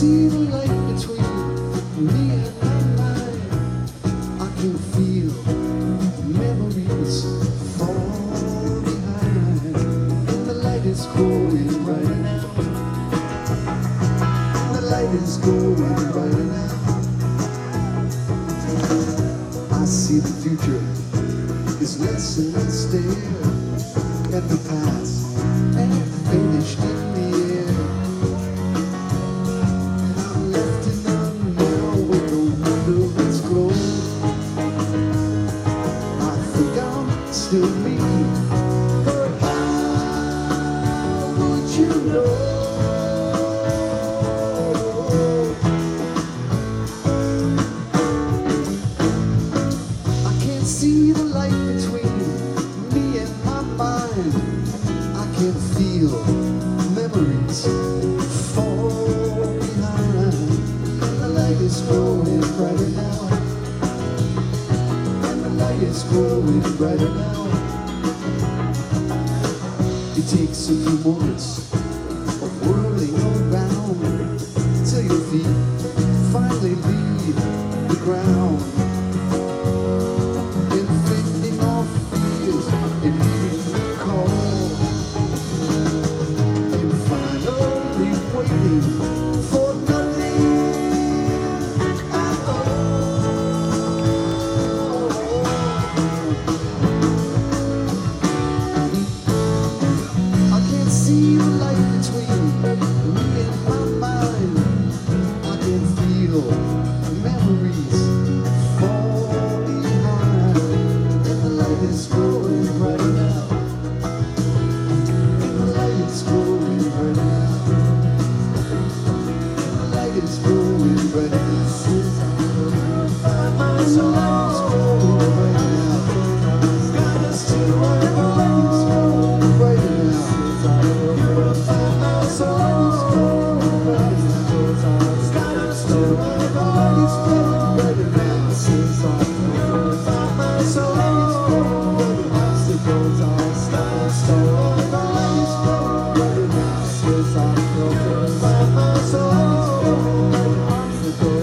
see the light between me and my mind. I can feel memories fall behind. And the light is growing brighter now. The light is growing brighter now. I see the future is less and less there, and the past ain't finished in the air. And I'm left in unknown with no wonder it's grown. I think I'm still me, but how would you know? I can't see the light between me and my mind. I can feel memories fall behind. And the light is growing brighter now. And the light is growing brighter now. It takes a few moments of whirling around till your feet finally leave the ground. Inflicting off fears and hearing the call, and finally waiting for nothing at all. I can't see the light between me and my mind. I can feel memories fall behind. And the light is growing brighter now. And the light is growing brighter now. The light is growing brighter now. And the light is growing brighter now. Got us to where the light is growing brighter now. So the light is growing brighter now. Got us to where the light is growing brighter now. So the light is growing brighter now.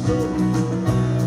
door.